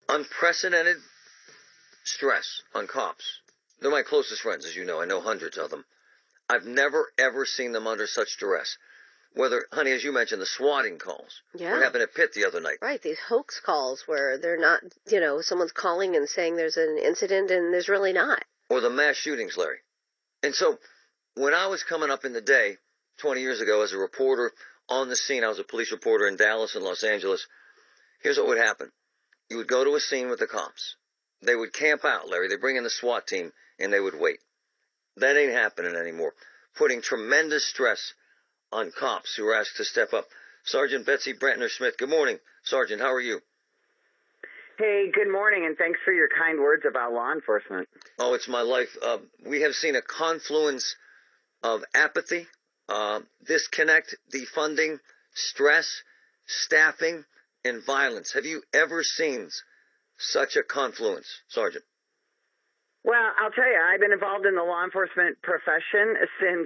unprecedented stress on cops. They're my closest friends, as you know. I know hundreds of them. I've never, ever seen them under such duress. Whether, honey, as you mentioned, the swatting calls. Yeah. What happened at Pitt the other night? Right, these hoax calls where they're not, someone's calling and saying there's an incident and there's really not. Or the mass shootings, Larry. And so when I was coming up in the day 20 years ago as a reporter on the scene, I was a police reporter in Dallas and Los Angeles. Here's what would happen. You would go to a scene with the cops. They would camp out, Larry. They'd bring in the SWAT team, and they would wait. That ain't happening anymore. Putting tremendous stress on cops who are asked to step up. Sergeant Betsy Brantner-Smith, good morning. Sergeant, how are you? Hey, good morning, and thanks for your kind words about law enforcement. Oh, it's my life. We have seen a confluence of apathy, disconnect, defunding, stress, staffing, and violence. Have you ever seen such a confluence, Sergeant? Well, I'll tell you, I've been involved in the law enforcement profession since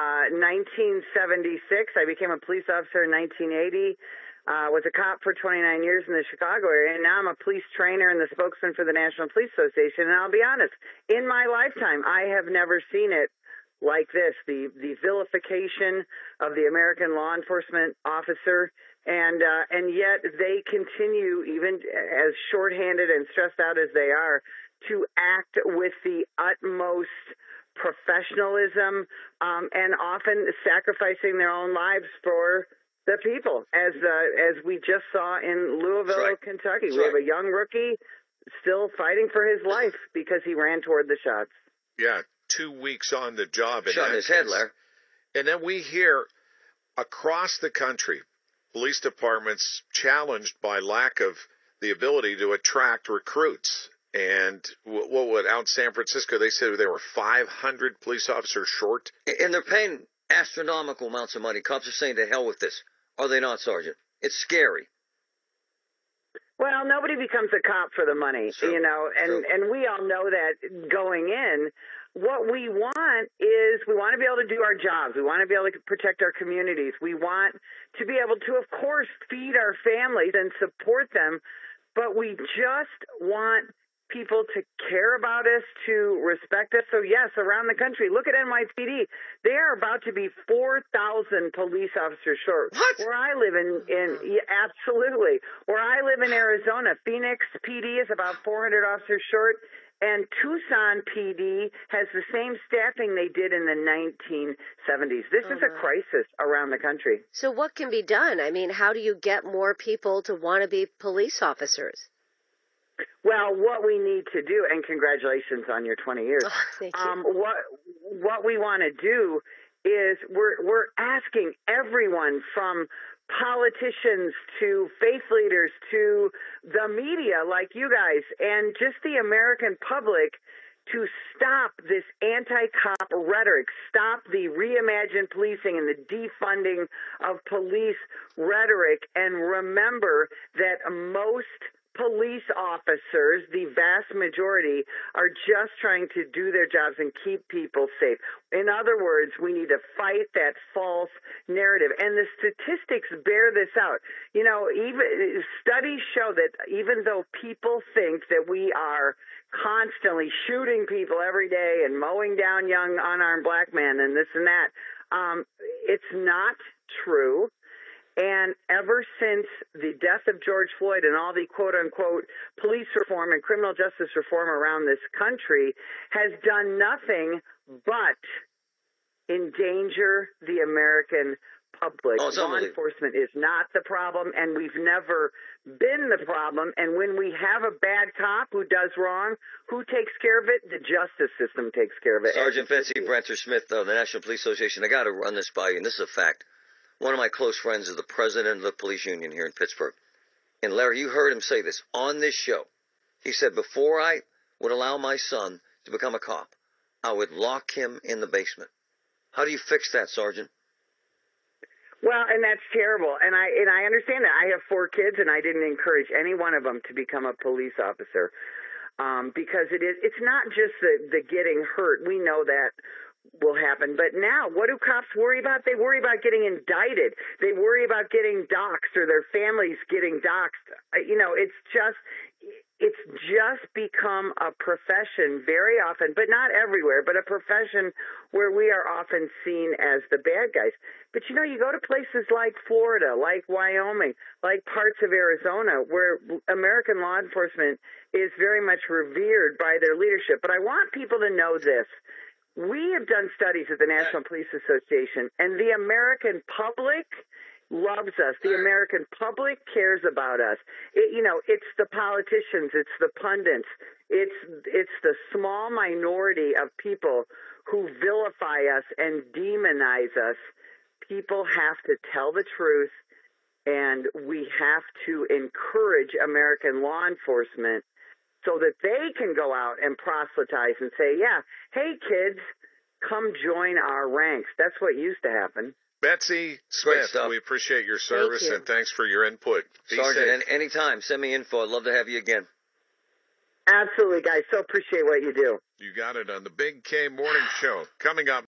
1976. I became a police officer in 1980, was a cop for 29 years in the Chicago area, and now I'm a police trainer and the spokesman for the National Police Association. And I'll be honest, in my lifetime, I have never seen it like this, the vilification of the American law enforcement officer. And yet they continue, even as shorthanded and stressed out as they are, to act with the utmost professionalism and often sacrificing their own lives for the people, as we just saw in Louisville, right. Kentucky. We have a young rookie still fighting for his life because he ran toward the shots. Yeah, 2 weeks on the job. Shot in his head, Larry. And then we hear across the country, police departments challenged by lack of the ability to attract recruits. And out in San Francisco, they said there were 500 police officers short. And they're paying astronomical amounts of money. Cops are saying to hell with this. Are they not, Sergeant? It's scary. Well, nobody becomes a cop for the money, True. And we all know that going in. What we want is we want to be able to do our jobs. We want to be able to protect our communities. We want to be able to, of course, feed our families and support them. But we just want people to care about us, to respect us. So, yes, around the country, look at NYPD. They are about to be 4,000 police officers short. What? Where I live absolutely. Where I live in Arizona, Phoenix PD is about 400 officers short. And Tucson PD has the same staffing they did in the 1970s. This is a crisis around the country. So what can be done? I mean, how do you get more people to want to be police officers? Well, what we need to do, and congratulations on your 20 years. Oh, thank you. What we want to do is we're asking everyone from politicians to faith leaders to the media like you guys and just the American public to stop this anti-cop rhetoric, stop the reimagined policing and the defunding of police rhetoric, and remember that most police officers, the vast majority, are just trying to do their jobs and keep people safe. In other words, we need to fight that false narrative. And the statistics bear this out. Even studies show that even though people think that we are constantly shooting people every day and mowing down young unarmed black men and this and that, it's not true. And ever since the death of George Floyd and all the quote-unquote police reform and criminal justice reform around this country has done nothing but endanger the American public. Law enforcement is not the problem, and we've never been the problem. And when we have a bad cop who does wrong, who takes care of it? The justice system takes care of it. Sergeant Betsy Brantner-Smith of the National Police Association, I got to run this by you, and this is a fact. One of my close friends is the president of the police union here in Pittsburgh. And Larry, you heard him say this on this show. He said, before I would allow my son to become a cop, I would lock him in the basement. How do you fix that, Sergeant? Well, and that's terrible. And I understand that. I have 4 kids, and I didn't encourage any one of them to become a police officer because it's not just the getting hurt. We know that will happen. But now, what do cops worry about? They worry about getting indicted. They worry about getting doxxed or their families getting doxxed. It's just become a profession very often, but not everywhere, but a profession where we are often seen as the bad guys. But you go to places like Florida, like Wyoming, like parts of Arizona, where American law enforcement is very much revered by their leadership. But I want people to know this. We have done studies at the National Police Association, and the American public loves us. The American public cares about us. It's the politicians, it's the pundits, it's the small minority of people who vilify us and demonize us. People have to tell the truth, and we have to encourage American law enforcement so that they can go out and proselytize and say, yeah, hey, kids, come join our ranks. That's what used to happen. Betsy Smith, we appreciate your service and thanks for your input. Sergeant, anytime, send me info. I'd love to have you again. Absolutely, guys. So appreciate what you do. You got it on the Big K Morning Show. Coming up.